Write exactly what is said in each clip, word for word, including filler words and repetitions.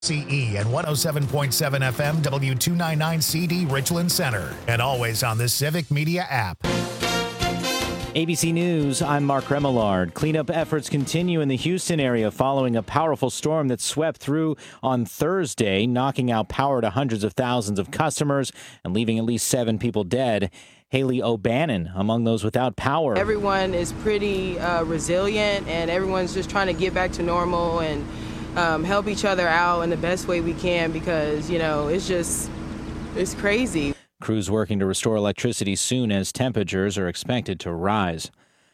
C E and one oh seven point seven F M W two ninety-nine C D Richland Center, and always on the Civic Media app. A B C News, I'm Mark Remillard. Cleanup efforts continue in the Houston area following a powerful storm that swept through on Thursday, knocking out power to hundreds of thousands of customers and leaving at least seven people dead. Haley O'Bannon among those without power. Everyone is pretty uh, resilient, and everyone's just trying to get back to normal and um, help each other out in the best way we can, because, you know, it's just, it's crazy. Crews working to restore electricity soon as temperatures are expected to rise.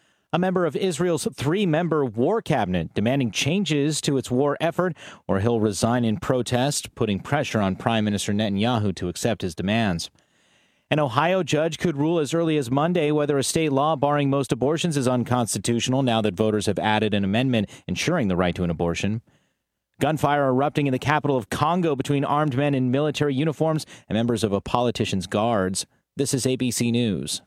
A member of Israel's three-member war cabinet demanding changes to its war effort, or he'll resign in protest, putting pressure on Prime Minister Netanyahu to accept his demands. An Ohio judge could rule as early as Monday whether a state law barring most abortions is unconstitutional now that voters have added an amendment ensuring the right to an abortion. Gunfire erupting in the capital of Congo between armed men in military uniforms and members of a politician's guards. This is A B C News.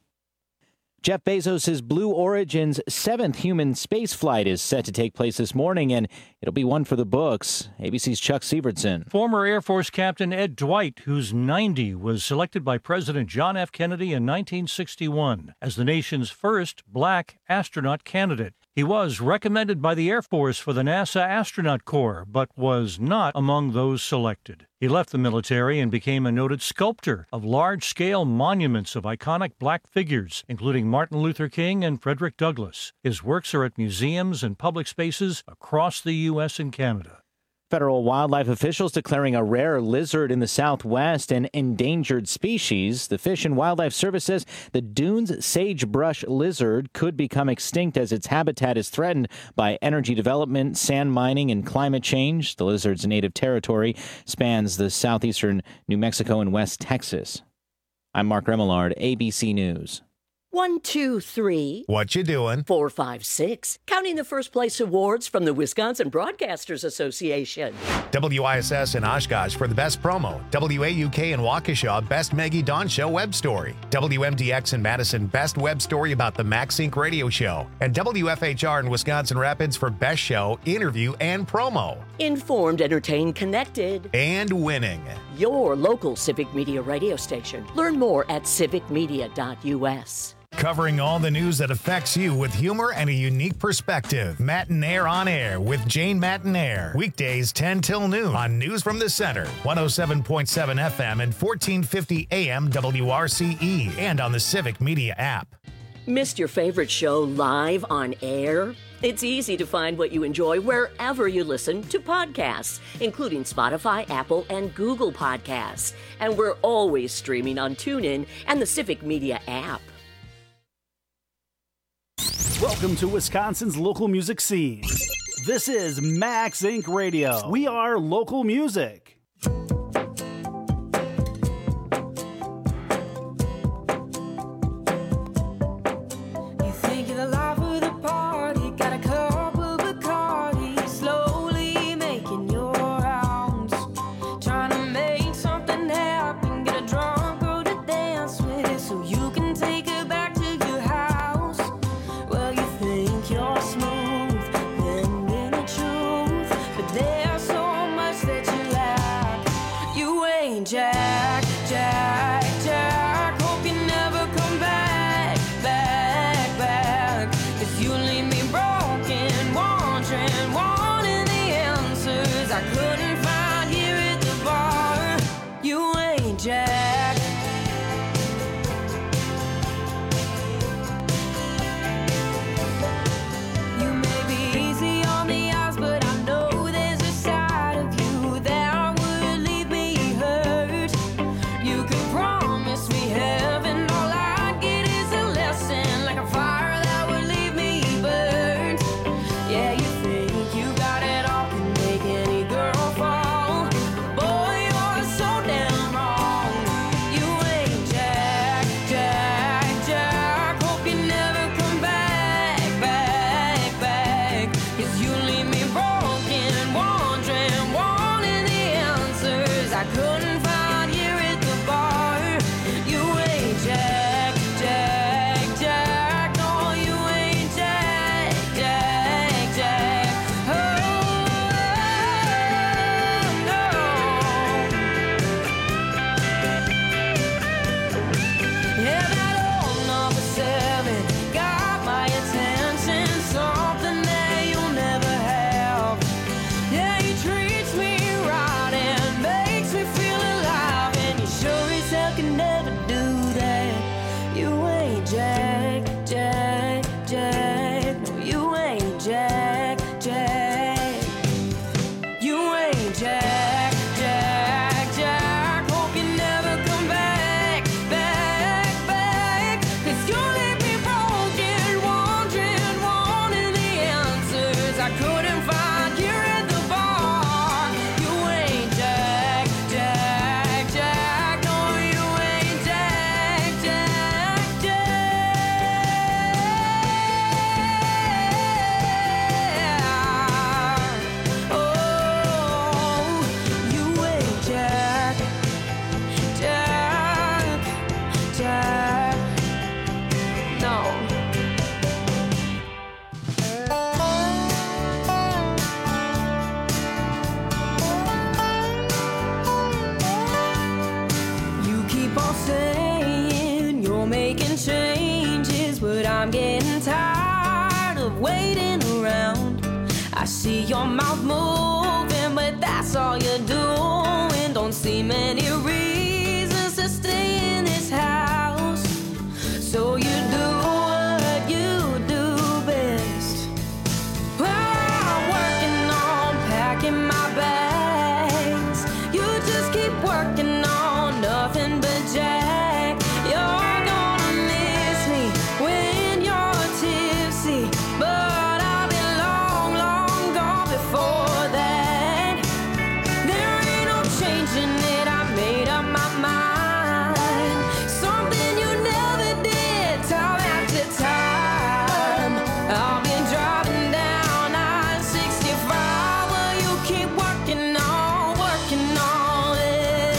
Jeff Bezos' Blue Origin's seventh human space flight is set to take place this morning, and it'll be one for the books. A B C's Chuck Sievertson. Former Air Force Captain Ed Dwight, who's ninety, was selected by President John F. Kennedy in nineteen sixty-one as the nation's first black astronaut candidate. He was recommended by the Air Force for the NASA Astronaut Corps, but was not among those selected. He left the military and became a noted sculptor of large-scale monuments of iconic black figures, including Martin Luther King and Frederick Douglass. His works are at museums and public spaces across the U S and Canada. Federal wildlife officials declaring a rare lizard in the Southwest an endangered species. The Fish and Wildlife Service says the Dunes sagebrush lizard could become extinct as its habitat is threatened by energy development, sand mining, and climate change. The lizard's native territory spans the southeastern New Mexico and West Texas. I'm Mark Remillard, A B C News. One, two, three. What you doing? Four, five, six. Counting the first place awards from the Wisconsin Broadcasters Association. W I S S in Oshkosh for the best promo. W A U K in Waukesha, best Maggie Dawn Show web story. W M D X in Madison, best web story about the MaxSync radio show. And W F H R in Wisconsin Rapids for best show, interview, and promo. Informed, entertained, connected. And winning. Your local Civic Media radio station. Learn more at civic media dot U S. Covering all the news that affects you with humor and a unique perspective. Matinaire on Air with Jane Matinaire. Weekdays ten till noon on News from the Center. one oh seven point seven F M and fourteen fifty A M W R C E. And on the Civic Media app. Missed your favorite show live on air? It's easy to find what you enjoy wherever you listen to podcasts, including Spotify, Apple, and Google Podcasts. And we're always streaming on TuneIn and the Civic Media app. Welcome to Wisconsin's local music scene. This is MaxSync Radio. We are local music. I see your mouth moving, but that's all you're doing. Don't see many reasons to stay in this house, so you do what you do best. Well, I'm working on packing my bags. You just keep working on nothing but Jack. You're gonna miss me when you're tipsy, but I'll be long, long gone before that. There ain't no changing it, I made up my mind. Something you never did, time after time. I've been driving down I sixty-five, well, you keep working on, working on it.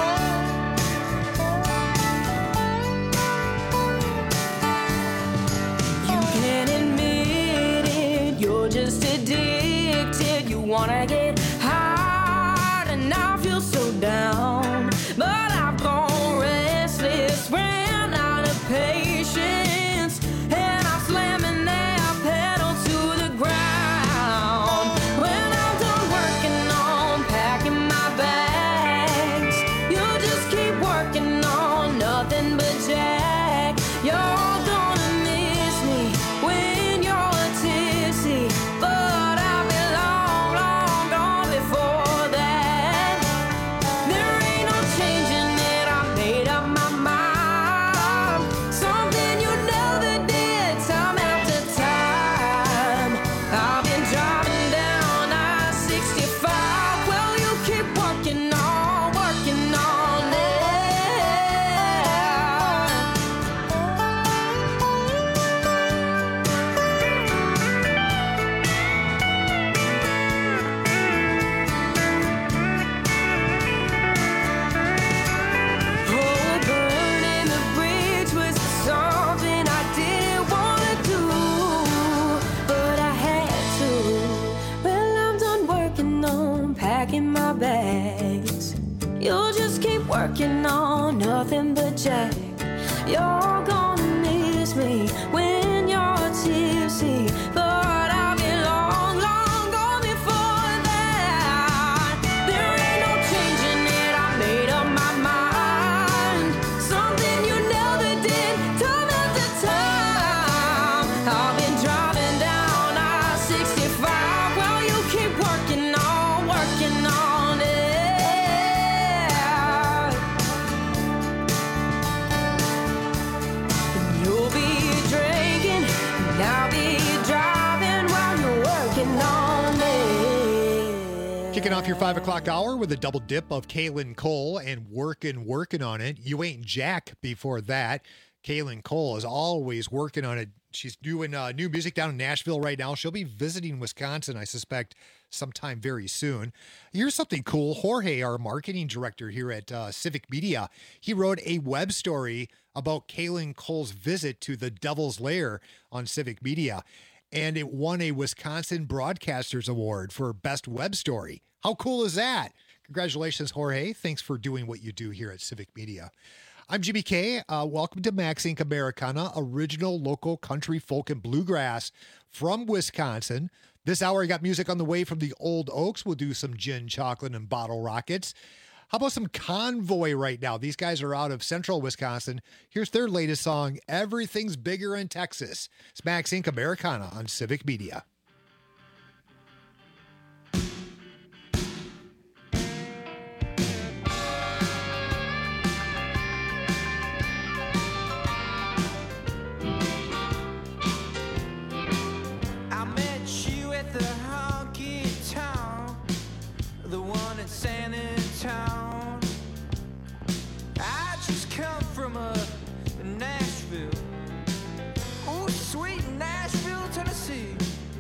You can't admit it, you're just addicted. You wanna get high, and I feel so down. But I've gone restless, ran out of patience, and I'm slamming that pedal to the ground. When I'm done working on packing my bags, you just keep working on nothing but Jack. You're gonna miss me when you're tipsy, but I'll be long, long gone before that. There ain't no changing it, I made up my mind. Something you never did, time after time. I've been driving down I sixty-five, well, you keep working on, working on it. Oh, burning the bridge was something I didn't wanna do, but I had to. Well, I'm done working on packing my bags. You'll just keep working on nothing but Jack. You're gonna miss me when you're tipsy, but I'll be long, long gone before that. There ain't no changing it, I made up my mind. Something you never did, time after time. I've been driving down I sixty-five, well, you keep working on, working on it. You'll be drinking, and I'll be driving while you're working on it. Kicking off your five o'clock hour with a double dip of Kaylin Cole and working, working on it. You Ain't Jack before that. Kaylin Cole is always working on it. She's doing uh, new music down in Nashville right now. She'll be visiting Wisconsin, I suspect, sometime very soon. Here's something cool. Jorge, our marketing director here at uh, Civic Media, he wrote a web story about Kaylin Cole's visit to the Devil's Lair on Civic Media, and it won a Wisconsin Broadcasters Award for Best Web Story. How cool is that? Congratulations, Jorge. Thanks for doing what you do here at Civic Media. I'm Jimmy K. Uh, welcome to Max Inc Americana, original local country, folk, and bluegrass from Wisconsin. This hour, I got music on the way from the Old Oaks. We'll do some gin, chocolate, and bottle rockets. How about some Convoy right now? These guys are out of central Wisconsin. Here's their latest song, Everything's Bigger in Texas. It's Max Inc Americana on Civic Media. I met you at the honky tonk, the one in San Antonio. I just come from a Nashville, oh sweet Nashville, Tennessee.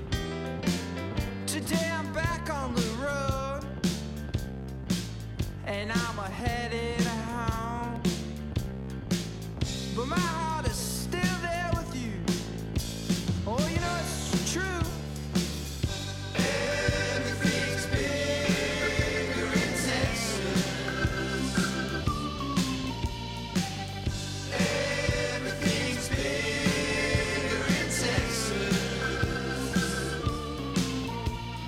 Today I'm back on the road, and I'm headed home. But my heart is still there with you. Oh, you know it's true. Everything's bigger in Texas. Everything's bigger in Texas.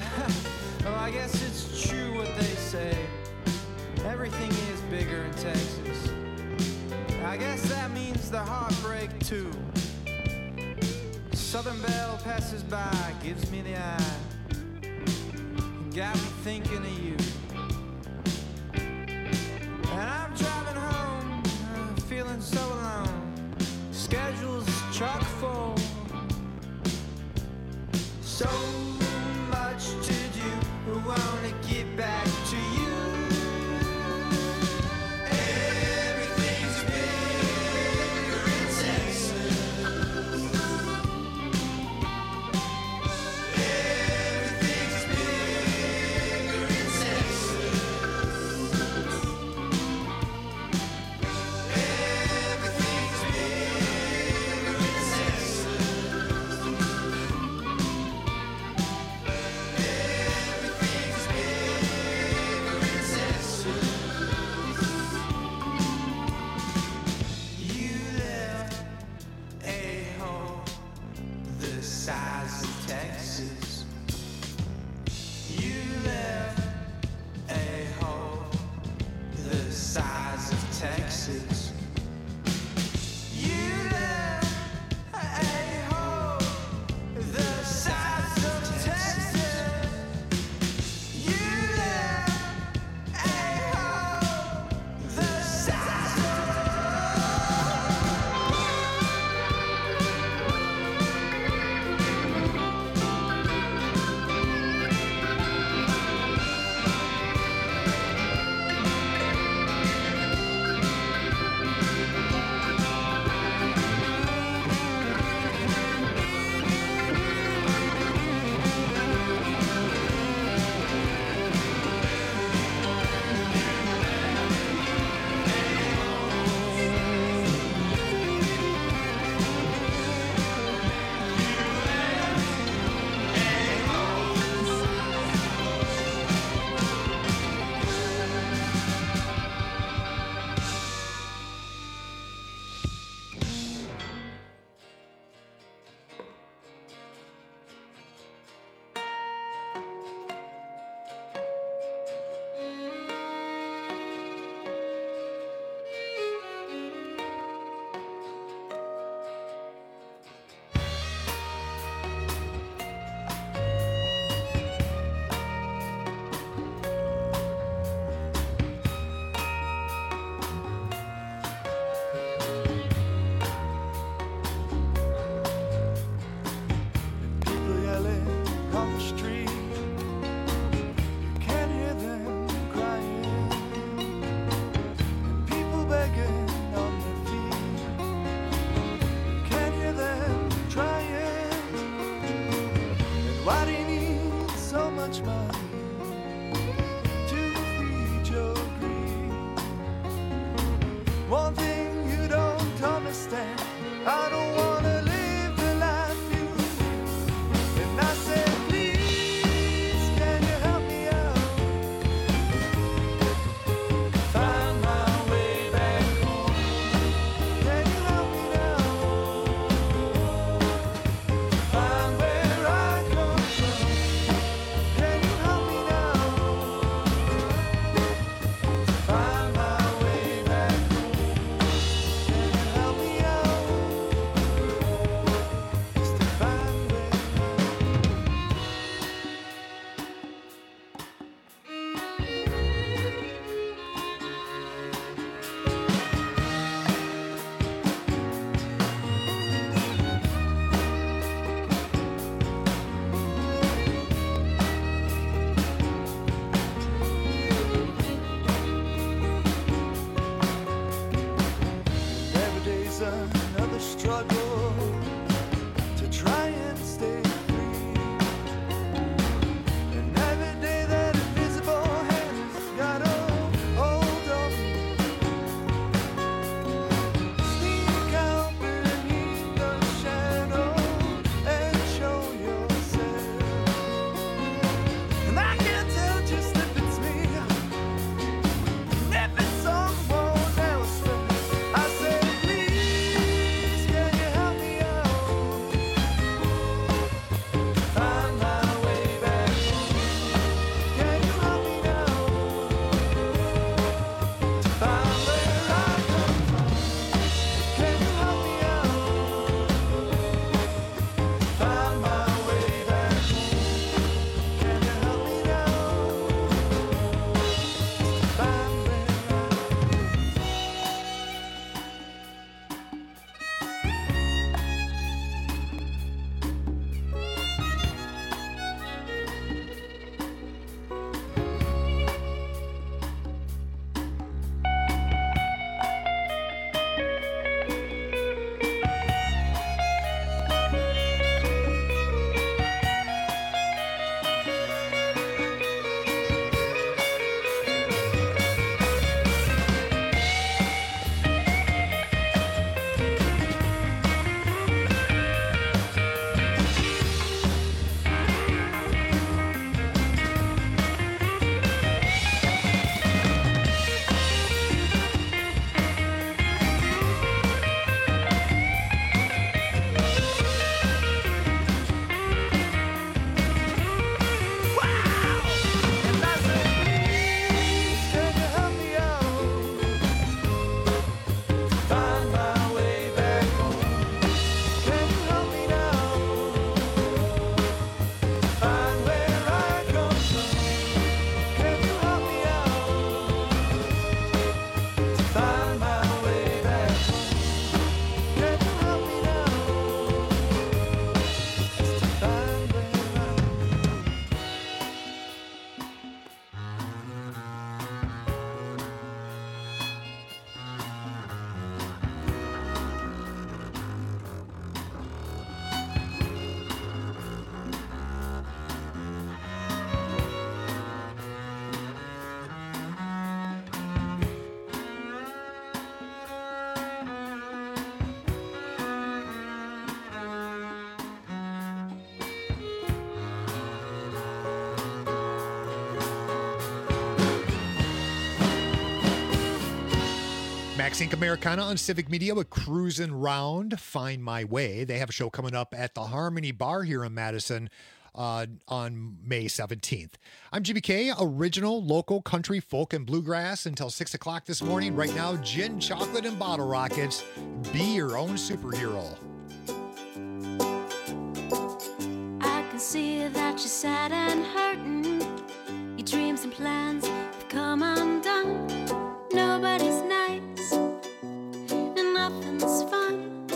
Well, I guess it's true what they say. Everything is bigger in Texas. I guess that means the heartbreak too. Southern Belle passes by, gives me the eye, got me thinking of you. And I'm driving home, uh, feeling so alone. Schedule's chock full. So much to do, I wanna get back to you. Everything's bigger in Texas. Everything's bigger in Texas. Everything's bigger in Texas. Size of Texas. You left a hole the size of Texas. You left a hole the size of Texas. You left a hole the size of Max Inc. Americana on Civic Media with Cruisin' Round, Find My Way. They have a show coming up at the Harmony Bar here in Madison uh, on May seventeenth. I'm G B K, original, local, country, folk, and bluegrass until six o'clock this morning. Right now, gin, chocolate, and bottle rockets. Be your own superhero. I can see that you're sad and hurting. Your dreams and plans have come undone. Nobody's nice and nothing's fun.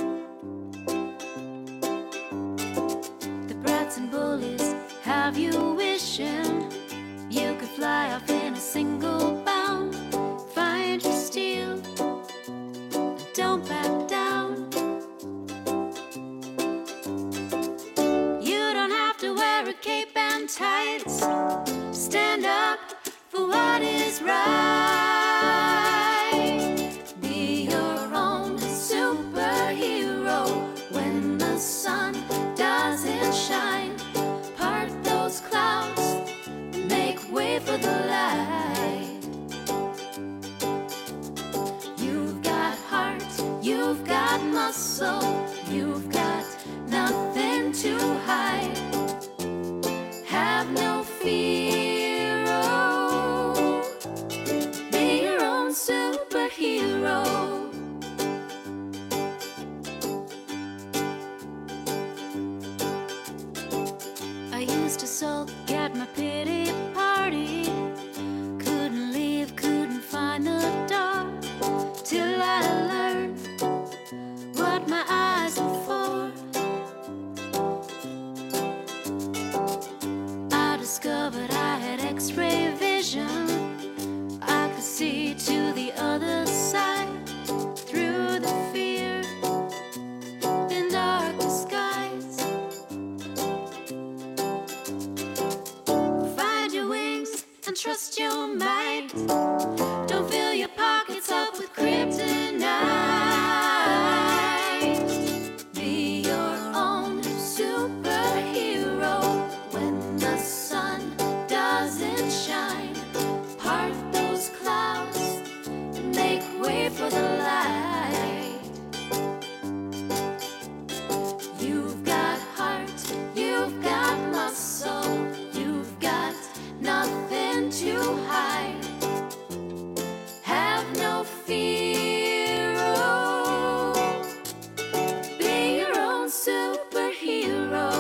The brats and bullies have you wishing you could fly off in a single bound. Find your steel, don't back down. You don't have to wear a cape and tights. Stand up for what is right. Be your own superhero when the sun doesn't shine. Part those clouds, make way for the light. You've got heart, you've got muscle, you've got nothing to hide. Have no fear, oh, be your own superhero. I used to sulk at my pity party, couldn't leave, couldn't find the door, till I learned what my eyes were for. I discovered I had X-ray vision. I could see to the other side through the fear in dark skies. Find your wings and trust your might. Don't fill your pockets up with kryptonite. Be your own superhero when the sun doesn't shine. Part those clouds, make way for the light. You've got heart, you've got muscle, you've got nothing to hide. Have no fear, oh, be your own superhero.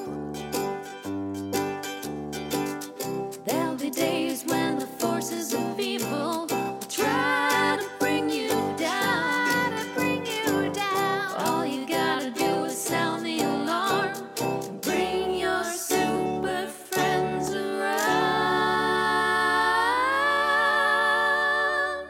There'll be days when the forces of evil will try to bring you down, to bring you down. All you gotta do is sound the alarm and bring your super friends around.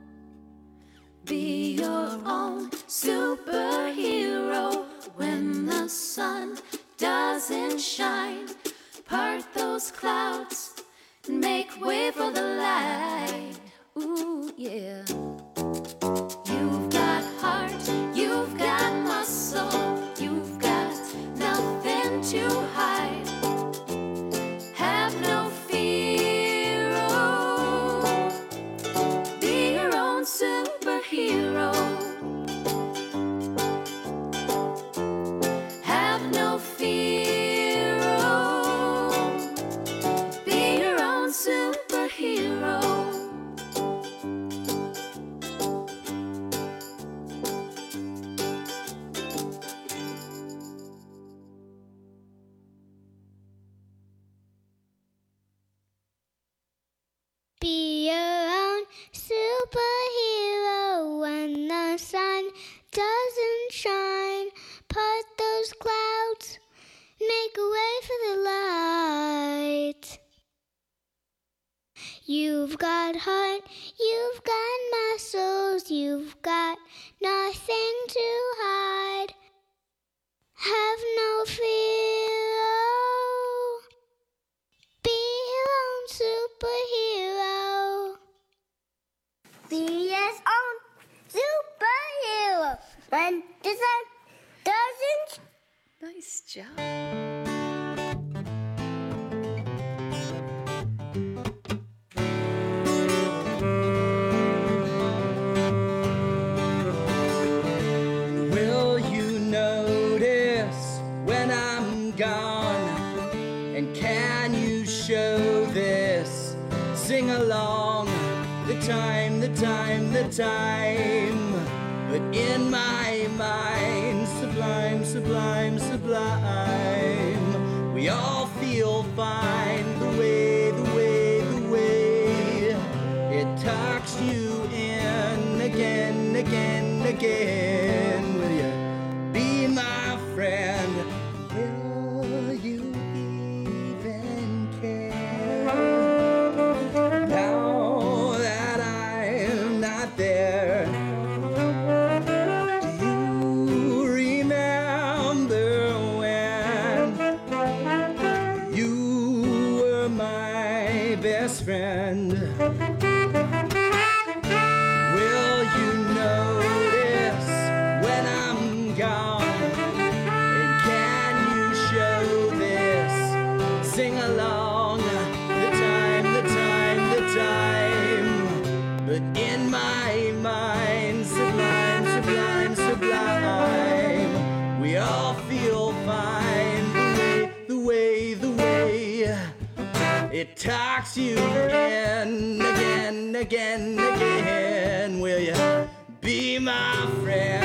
Be your own superhero when the sun doesn't shine. Part those clouds and make way for the light. Ooh, yeah. You've got heart, you've got muscle, you've got nothing to hide. Have no fear, oh, be your own superhero. Have no fear, oh, be your own superhero. Be your own superhero when the sun doesn't shine. Part those clouds, make a way for the light. You've got heart, you've got muscles, you've got nothing to hide. Have no fear, oh, be your own superhero. Be your own superhero when the sun doesn't. Nice job. sing along. The time, the time, the time. But in my mind, sublime, sublime, sublime. We all feel fine the way, the way, the way. It talks you in again, again, again. Will you be my friend? Will you even care? Now that I'm not there, do you remember when you were my best friend? Will you notice when I'm gone? And can you show this? Sing along. The time, the time, the time. But in my mind, sublime, sublime, sublime. We all feel fine the way, the way, the way. It talks you in again, again, again. Will you be my friend?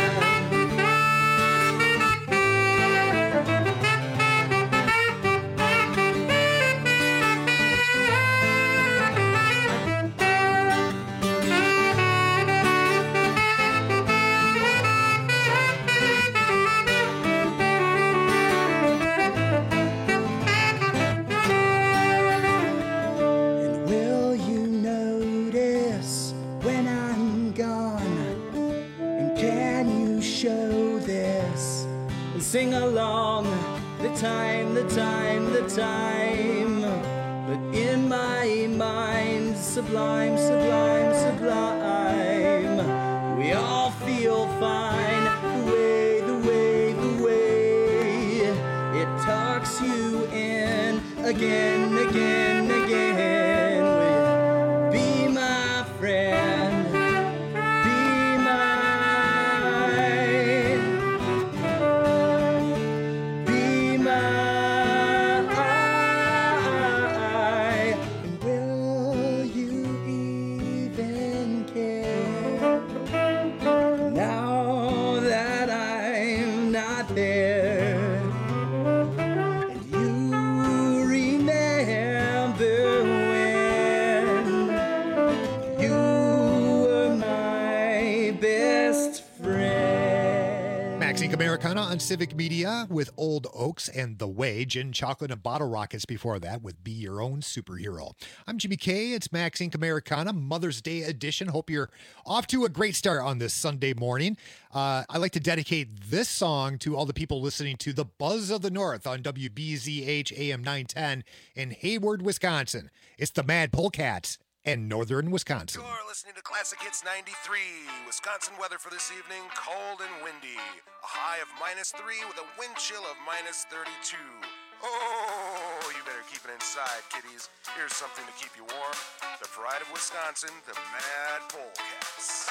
Will you notice when I'm gone? And can you show this? And sing along. The time, the time, the time. But in my mind, sublime, sublime, sublime. We all feel fine the way, the way, the way. It talks you in again, again, again. Will you be my friend? Be mine. Be mine. And will you even care? Now that I'm not there, and you remember when you were my best friend. Max Inc. Americana on Civic Media with Old Oaks and The Way. Gin, Chocolate, and Bottle Rockets before that with Be Your Own Superhero. I'm Jimmy K. It's Max Inc. Americana, Mother's Day edition. Hope you're off to a great start on this Sunday morning. Uh, I'd like to dedicate this song to all the people listening to The Buzz of the North on W B Z H A M nine ten in Hayward, Wisconsin. It's the Mad Polecats and Northern Wisconsin. You're listening to Classic Hits ninety-three. Wisconsin weather for this evening, cold and windy. A high of minus three with a wind chill of minus thirty-two. Oh, you better keep it inside, kiddies. Here's something to keep you warm. The pride of Wisconsin, the Mad Polecats.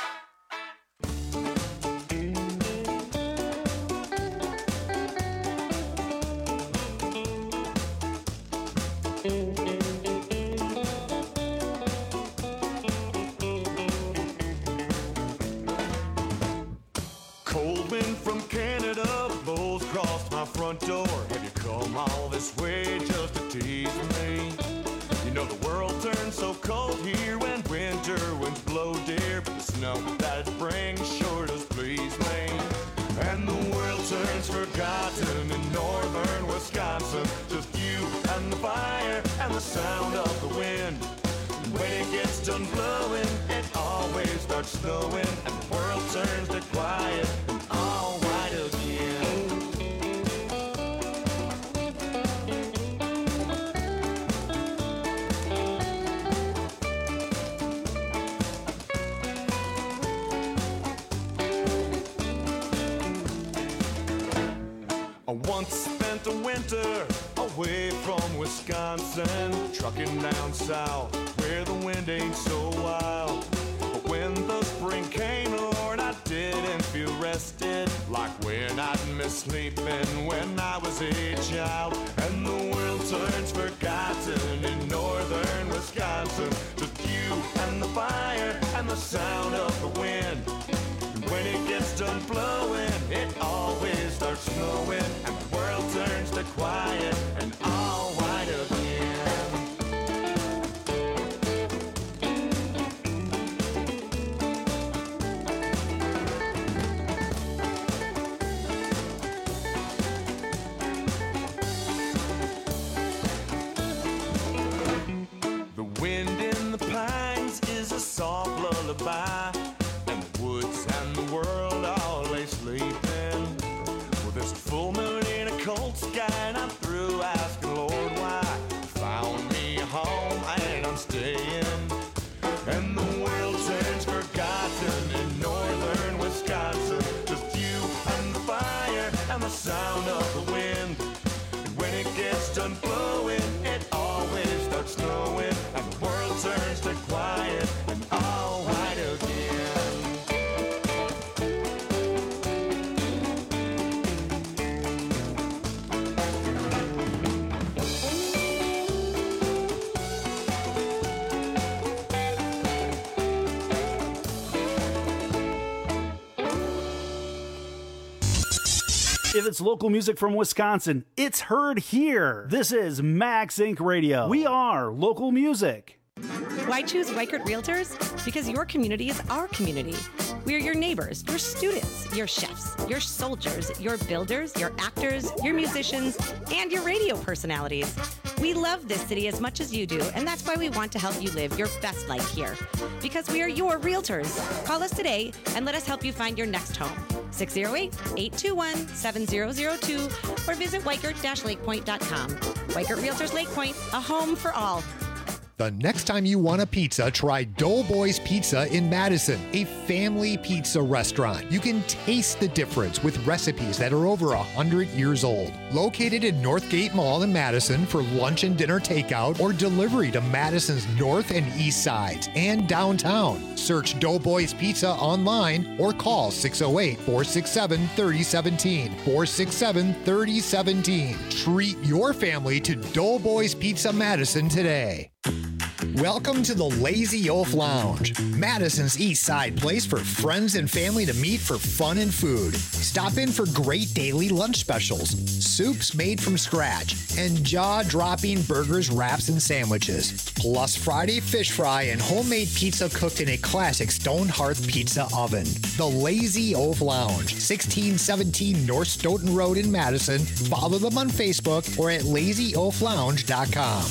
Cold wind from Canada blows across my front door. Have you come all this way just to tease me? You know the world turns so cold here when winter winds blow, dear, but the snow that it brings sure does please me. And the world turns forgotten in northern Wisconsin. Just you and the fire and the sound of the wind. And when it gets done blowing, it always starts snowing, and the world turns to quiet and all white again. I once spent a winter away from Wisconsin, trucking down south where the wind ain't so wild. But when the spring came, Lord, I didn't feel rested like when I'd miss sleeping when I was a child. And the world turns forgotten in northern Wisconsin. Just the sound of the wind. And when it gets done blowing, it always starts snowing, and the world turns to quiet and all white again. The wind in the pines is a soft lullaby, and the woods and the world all lay sleeping. Well, there's a full moon in a cold sky, and I'm through asking Lord why. Found me a home and I'm staying, and the world turns forgotten in northern Wisconsin. Just you and the fire and the sound of the wind. And when it gets done blowing, it always starts snowing, and the world turns to quiet and all white again. If it's local music from Wisconsin, it's heard here. This is Max Incorporated. Radio. We are local music. Why choose Weichert Realtors? Because your community is our community. We are your neighbors, your students, your chefs, your soldiers, your builders, your actors, your musicians, and your radio personalities. We love this city as much as you do, and that's why we want to help you live your best life here. Because we are your realtors. Call us today and let us help you find your next home. six oh eight, eight two one, seven oh oh two or visit weichert dash lake point dot com. Weichert Realtors Lake Point, a home for all. The next time you want a pizza, try Doughboys Pizza in Madison, a family pizza restaurant. You can taste the difference with recipes that are over one hundred years old. Located in Northgate Mall in Madison for lunch and dinner takeout or delivery to Madison's north and east sides and downtown. Search Doughboys Pizza online or call six oh eight, four six seven, three oh one seven, four six seven, three oh one seven. Treat your family to Doughboys Pizza Madison today. Welcome to the Lazy Oaf Lounge, Madison's East Side place for friends and family to meet for fun and food. Stop in for great daily lunch specials, soups made from scratch, and jaw-dropping burgers, wraps, and sandwiches. Plus Friday fish fry and homemade pizza cooked in a classic stone hearth pizza oven. The Lazy Oaf Lounge, sixteen seventeen North Stoughton Road in Madison. Follow them on Facebook or at lazy oaf lounge dot com.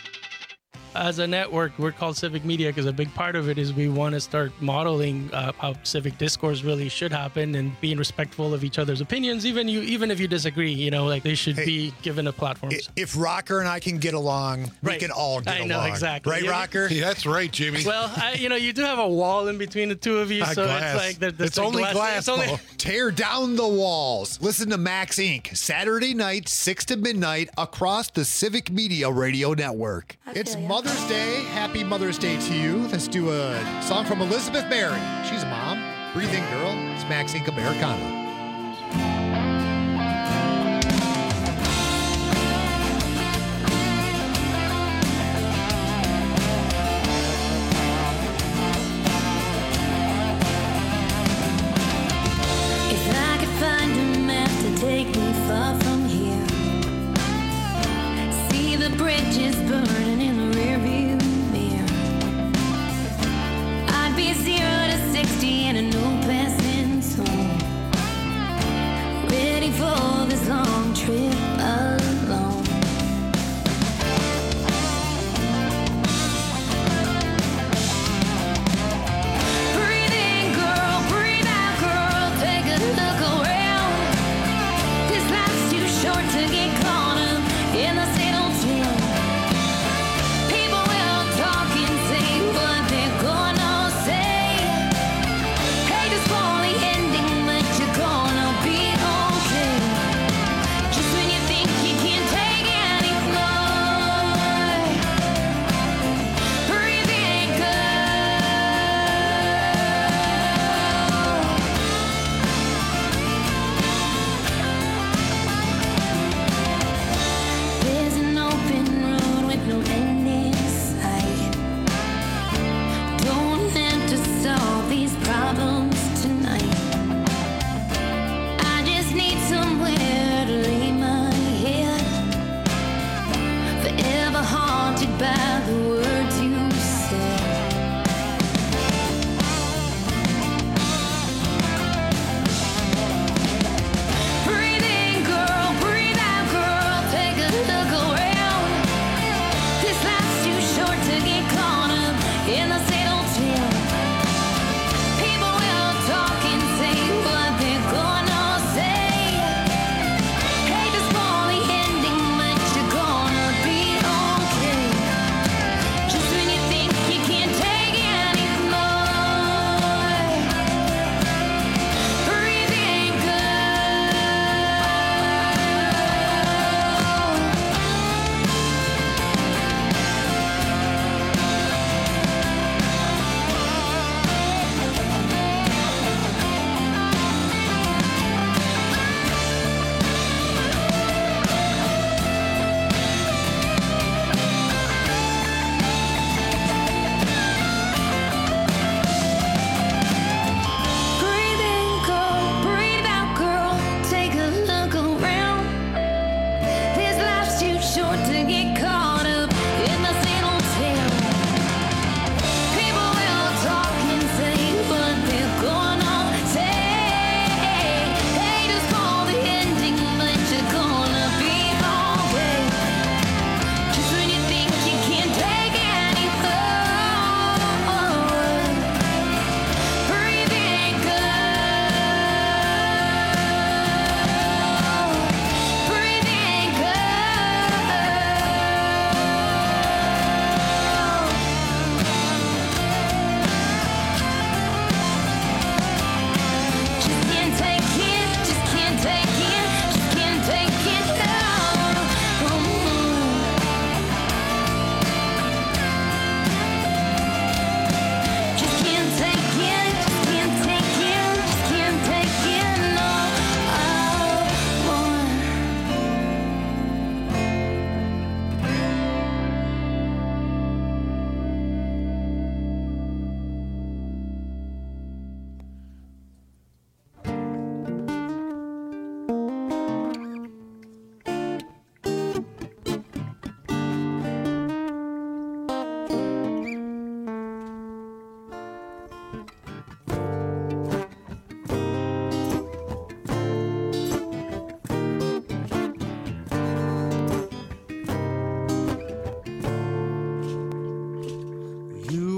As a network, we're called Civic Media because a big part of it is we want to start modeling uh, how civic discourse really should happen and being respectful of each other's opinions, even you, even if you disagree. You know, like they should hey, be given a platform. If Rocker and I can get along, right. we can all get along. I know, along. Exactly. Right, yeah. Rocker? Yeah, that's right, Jimmy. Well, I, you know, you do have a wall in between the two of you, so glass. it's like there, there's it's only glass. glass. It's only... Tear down the walls. Listen to Max Incorporated. Saturday night, six to midnight, across the Civic Media Radio Network. It's you. Mother's Day. Happy Mother's Day to you. Let's do a song from Elizabeth Berry. She's a mom. Breathing Girl. It's Max Inc. Americana. Take me far from here. See the bridges burning in the rearview mirror. I'd be zero to sixty in a no passing zone, ready for this long trip alone. Breathing girl, breathe out girl, take a look around. Short to get caught up in the same old tale.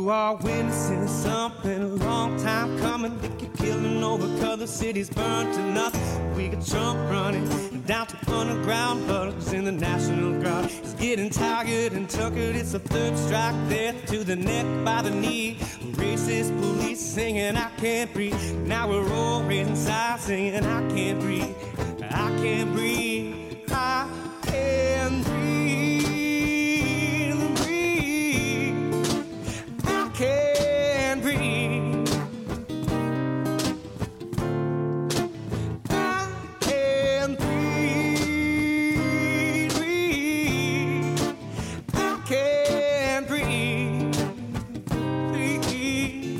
You are witnessing something a long time coming. They keep killing over 'cause the city's burned to nothing. We got Trump running down to underground hugs in the National Guard. He's getting tired and tuckered. It's a third strike, death to the neck by the knee. Racist police singing, I can't breathe. Now we're all raising sighs singing, I can't breathe. I can't breathe. I can't breathe. Breathe. I can't breathe. I can't breathe. Breathe. I can't breathe. Breathe.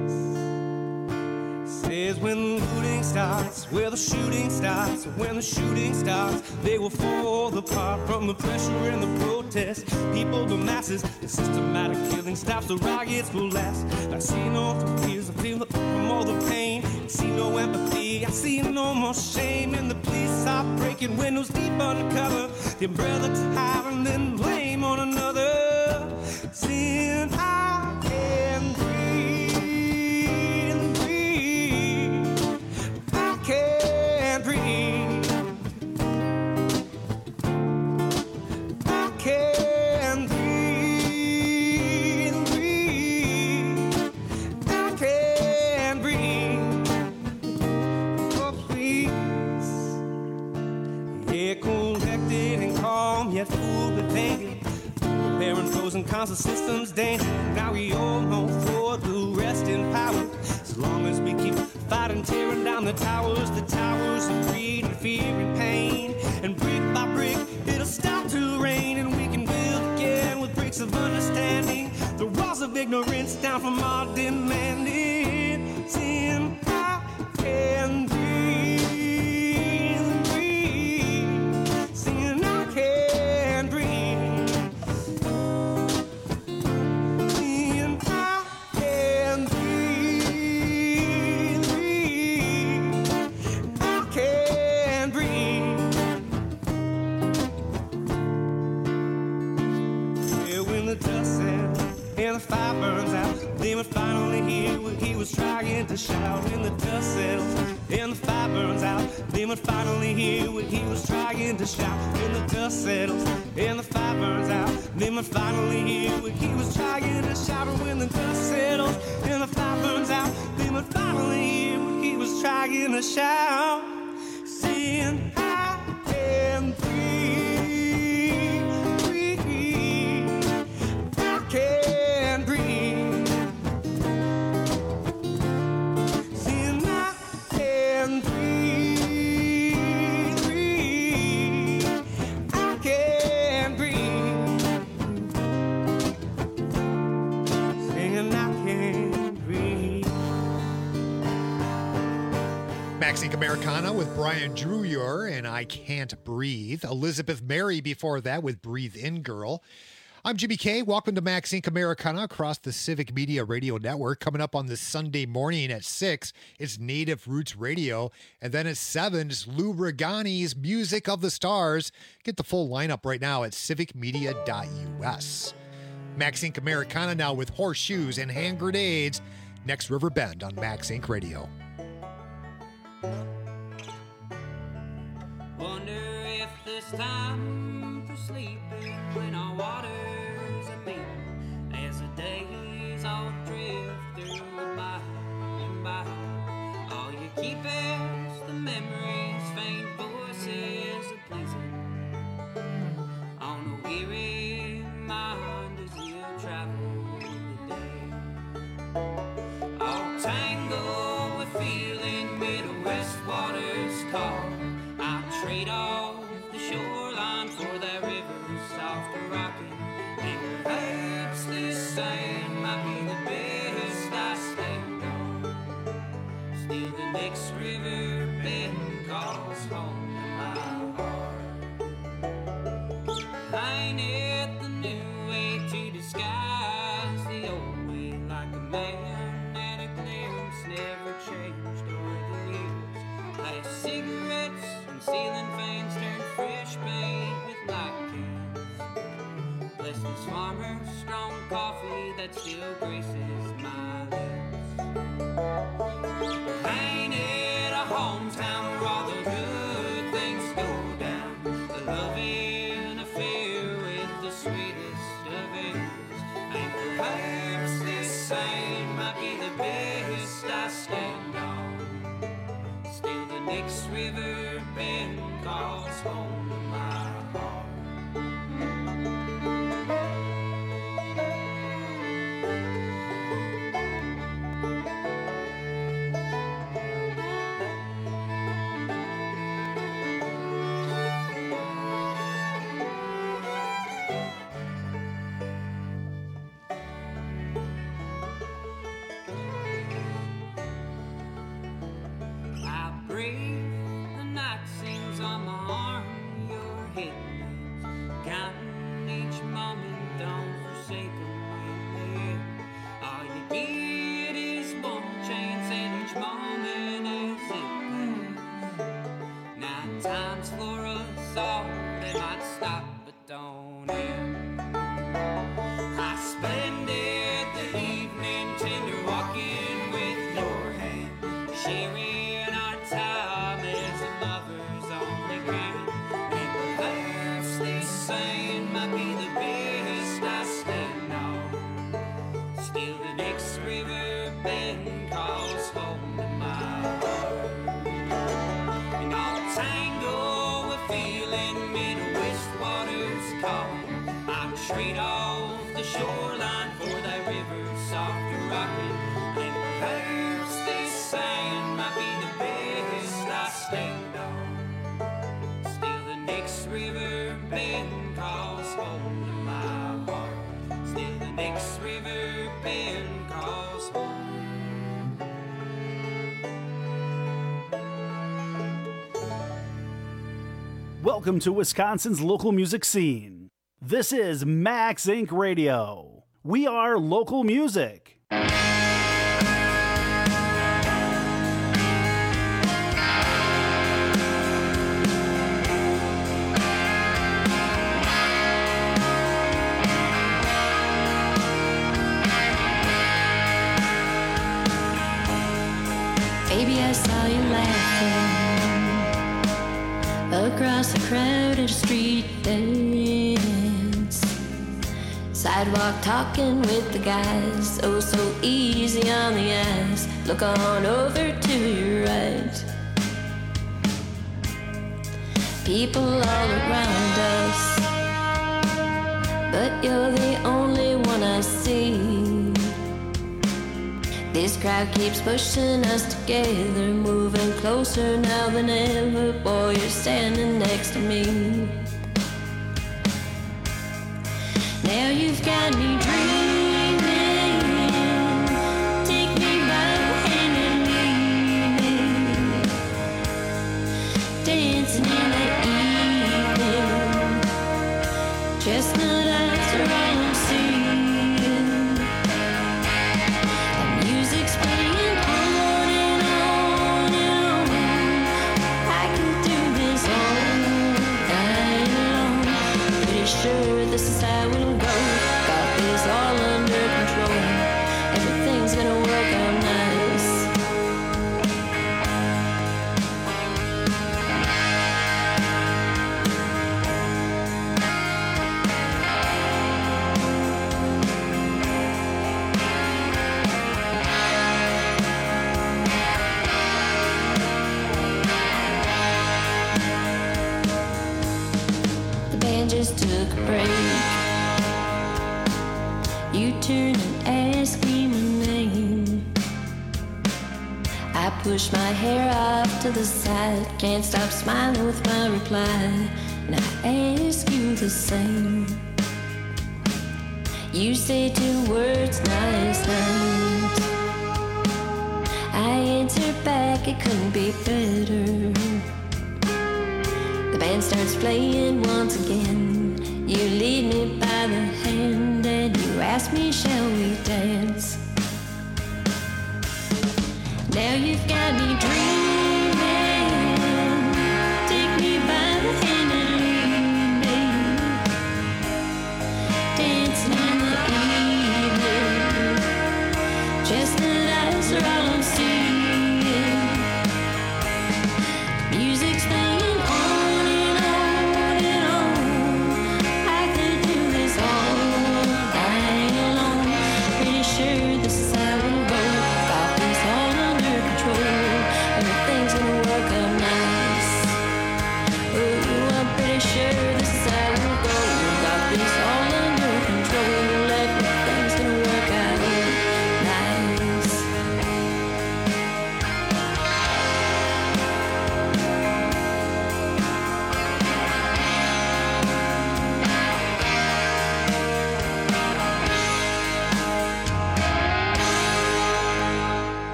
Says when looting starts, where the shooting starts. When the shooting starts, they will fall apart from the pressure and the protest. People, the masses, the systematic killing stops. The riots will last. I see no tears, I feel it from all the pain. I see no empathy, I see no more shame. And the police are breaking windows deep undercover. The umbrella to hide and then blame on another. Saying I can breathe, breathe. I can't breathe. I can't breathe, breathe. I can't breathe. Oh, please. Yeah, collected and calm, yet full of danger. Repairing frozen constant systems danger. Now we all know for the rest in power. As long as we keep fighting, tearing down the towers, the towers of greed and fear and pain. And brick by brick, it'll start to rain, and we can build again with bricks of understanding. The walls of ignorance down from our demanding. Sin, I can breathe, breathe. Sin, I can breathe. Sin, I can breathe, breathe. I can breathe. Yeah, when the dust settles and the fire burns out, then we finally hear what he was trying to shout. When the dust settles and the fire burns out, then we finally hear what he was trying to shout. When the dust settles and the fire burns out, then we finally hear what he was trying to shout. And when the dust settles and the fire burns out, then we finally hear what he was trying to shout. Saying I can breathe, breathe. I can breathe. Saying I can breathe, breathe. I can breathe. Saying I can breathe. Maxine Americana with Brian Druyer and I Can't Breathe. Elizabeth Mary before that with Breathe In Girl. I'm Jimmy K. Welcome to Maxine Americana across the Civic Media Radio Network. Coming up on this Sunday morning at six, it's Native Roots Radio. And then at seven, it's Lou Regani's Music of the Stars. Get the full lineup right now at civic media dot U S. Maxine Americana now with Horseshoes and Hand Grenades. Next River Bend on Max Inc Radio. Wonder if this time for sleeping when our waters are meeting, as the days all drift through by and by. All you keep is the memories, faint voices of pleasing on a weary mind as you travel the day. All tangled with feeling, Midwest waters call. I trade off the shoreline for that river's soft rocking. And perhaps this sand might be the best I stand on. Still the next river bend calls home to my heart. I ain't it the new way to disguise the old way, like a man and a glimpse never changed over the years. Like cigarettes and ceiling fans turn fresh paint with light cans. Bless this farmer's strong coffee that that still graces my lips. Ain't it a hometown where all the good things go down? The loving affair with the sweetest of airs. And perhaps this sign might be the best I stand on. Still the next river bend calls home to my heart. Welcome to Wisconsin's local music scene. This is Max Inc Radio. We are local music. Baby, I saw you laughing across a crowded street dance. Sidewalk talking with the guys, oh so easy on the eyes. Look on over to your right. People all around us, but you're the only one I see. This crowd keeps pushing us together, moving closer now than ever. Boy, you're standing next to me. Now you've got me dreaming. Take me by the hand and lead me, dancing in the evening. Chestnut eyes are all I'm seeing. Sure, this is how it'll go. Got this all under control. Everything's gonna work out nice. The band just took a break. You turn and ask me my name. I push my hair off to the side, can't stop smiling with my reply, and I ask you the same. You say two words, nice night. I answer back, it couldn't be better. The band starts playing once again. You lead me by the hand and you ask me, shall we dance? Now you've got me dreaming. Take me by the hand and lead me, dancing in the evening.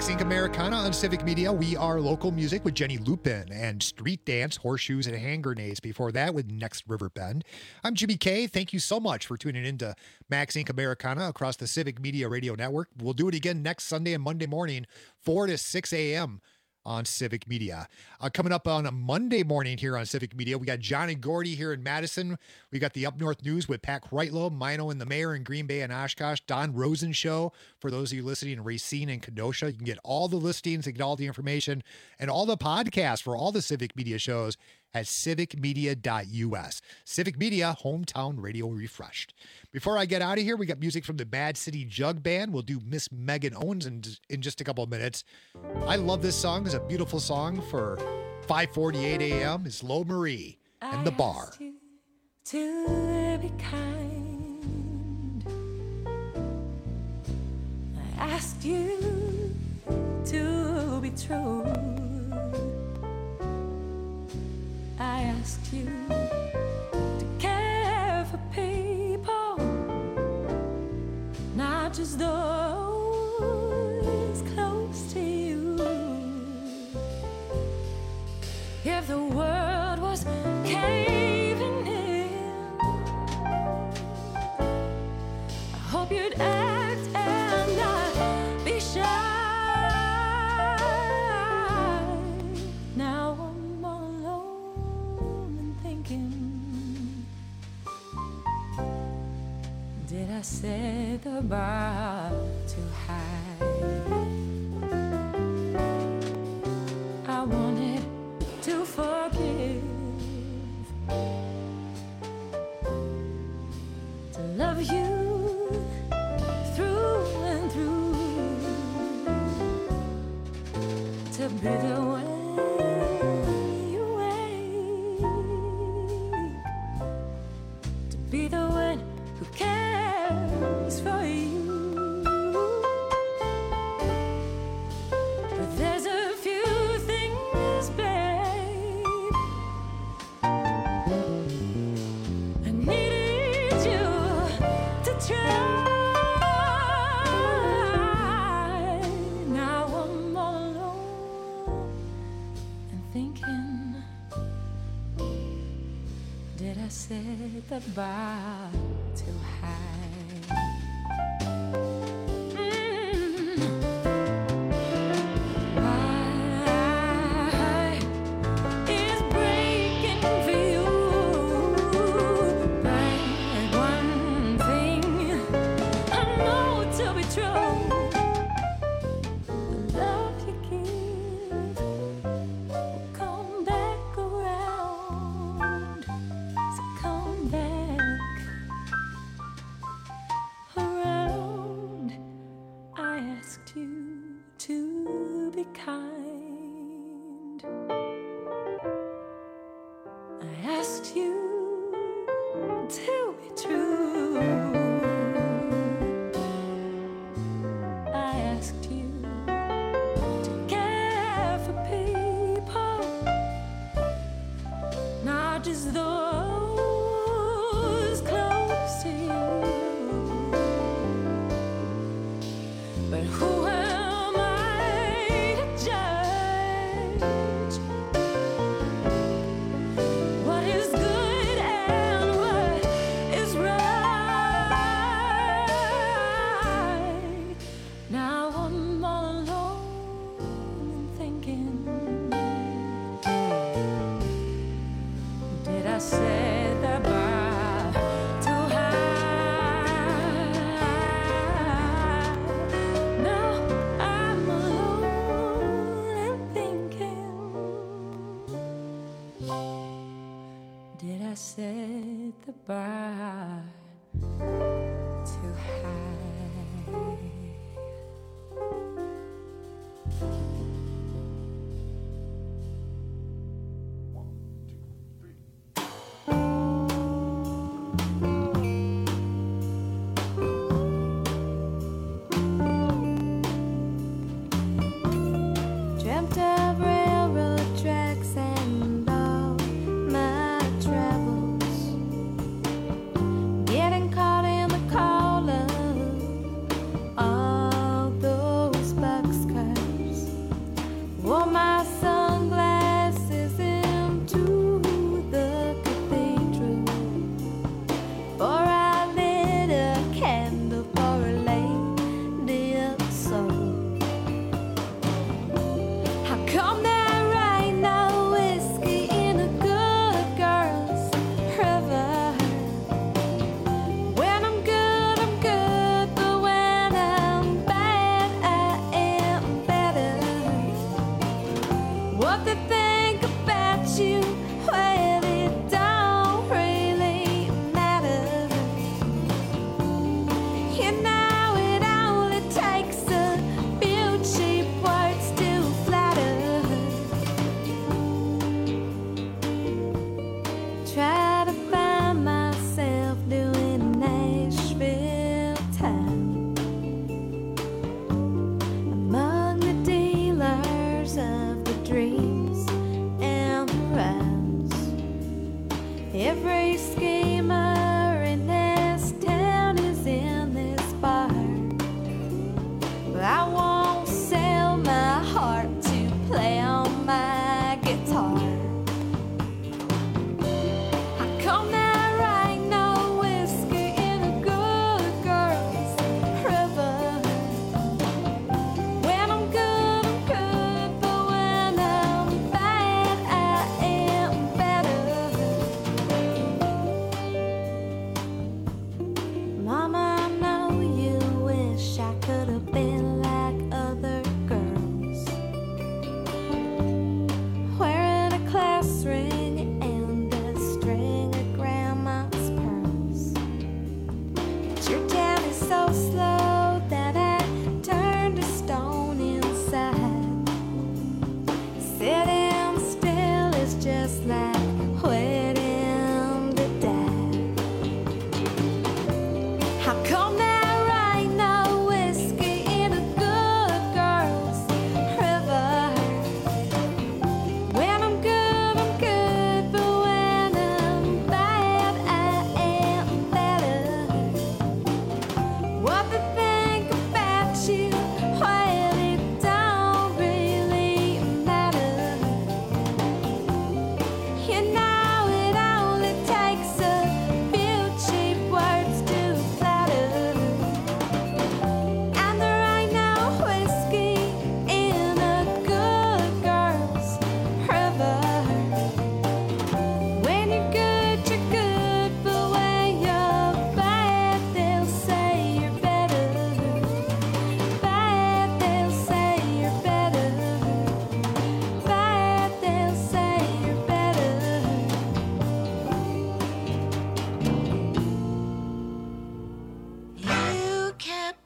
Max Inc Americana on Civic Media. We are local music with Jenny Lupin and Street Dance, Horseshoes, and Hand Grenades. Before that with Next River Bend. I'm Jimmy K. Thank you so much for tuning in to Max Inc Americana across the Civic Media Radio Network. We'll do it again next Sunday and Monday morning, four to six a.m. on Civic Media. Uh, coming up on a Monday morning here on Civic Media, we got John and Gordy here in Madison. We got the Up North News with Pat Kreitlow, Mino and the Mayor in Green Bay and Oshkosh, Don Rosen Show. For those of you listening in Racine and Kenosha, you can get all the listings and get all the information and all the podcasts for all the Civic Media shows at civic media dot u s. Civic Media, hometown radio refreshed. Before I get out of here, we got music from the Mad City Jug Band. We'll do Miss Megan Owens in, in just a couple of minutes. I love this song. It's a beautiful song for five forty-eight a.m. It's Lo Marie and the Bar. I asked you to be kind. I asked you to be true. I asked you to care for people, not just those close to you. If the world was caving in, I hope you'd act and not be shy. Now I'm all alone and thinking, did I set the bar too high? I wanted to forgive, to love you through and through, to be the way you wake, to be the one who cares for you. But there's a few things, babe, I needed you to try. Now I'm all alone and thinking, did I set the bar too high? Tracks and all my travels.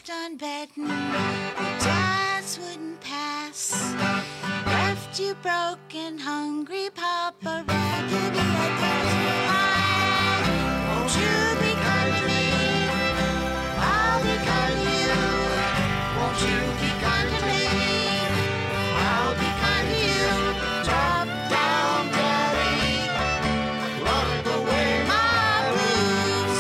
left unbidden. The jazz wouldn't pass. Left you broken, hungry, Papa. Raggedy and patchy. Won't you be kind to me? I'll be kind to you. Won't you be kind to me? I'll be kind to you. Drop down, Daddy. Rock away my blues.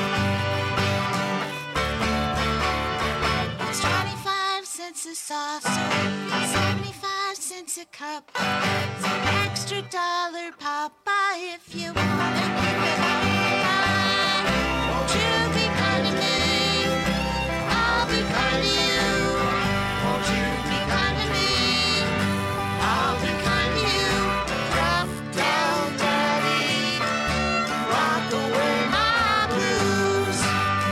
It's twenty-five cents a saucer, seventy-five cents a cup. It's an extra dollar, Papa, if you wanna keep it up. Won't you be kind to me? I'll be kind to you. Won't you be kind to me? I'll be kind to you. Drop down, Daddy. Rock away my blues.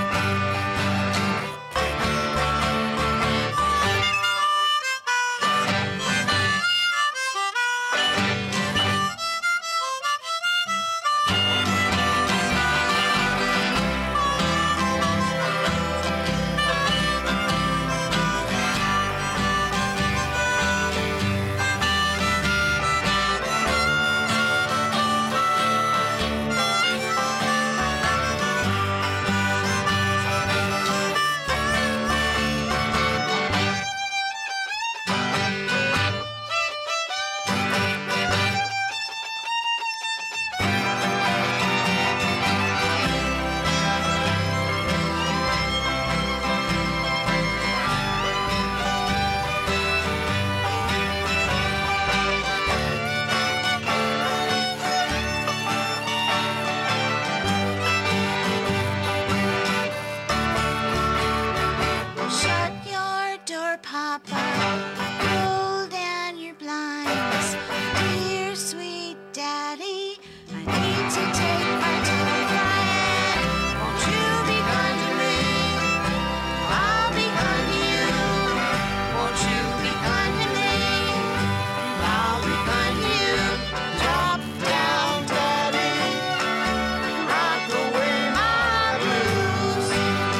Shut your door, Papa. Roll down your blinds. Dear sweet Daddy, I need to take my time flying. Won't you be kind to me? I'll be kind to you. Won't you be kind to me? I'll be kind to you. Drop down, Daddy. Rock away my blues.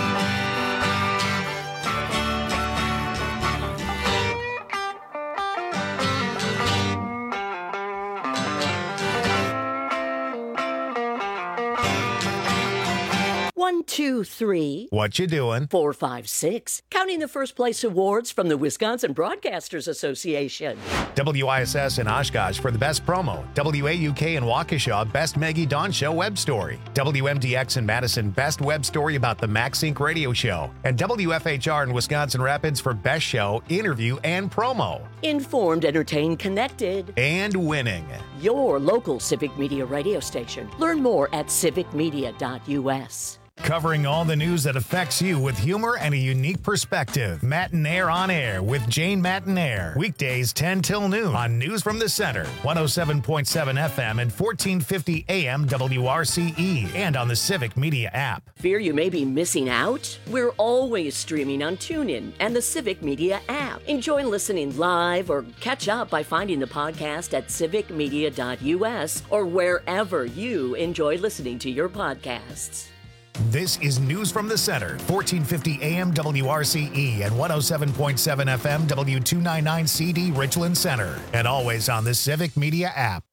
One, two, three. What you doing? Four, five, six. Counting the first place awards from the Wisconsin Broadcasters Association. W I S S in Oshkosh for the best promo. W A U K in Waukesha, best Maggie Dawn Show web story. W M D X in Madison, best web story about the Max Inc radio show. And W F H R in Wisconsin Rapids for best show, interview, and promo. Informed, entertained, connected. And winning. Your local Civic Media radio station. Learn more at civic media dot U S. Covering all the news that affects you with humor and a unique perspective. Matinaire on Air with Jane Matinaire. Weekdays ten till noon on News from the Center. one oh seven point seven F M and fourteen fifty A M W R C E. And on the Civic Media app. Fear you may be missing out? We're always streaming on TuneIn and the Civic Media app. Enjoy listening live or catch up by finding the podcast at civic media dot U S or wherever you enjoy listening to your podcasts. This is News from the Center, fourteen fifty A M W R C E and one oh seven point seven F M W two ninety-nine C D Richland Center, and always on the Civic Media app.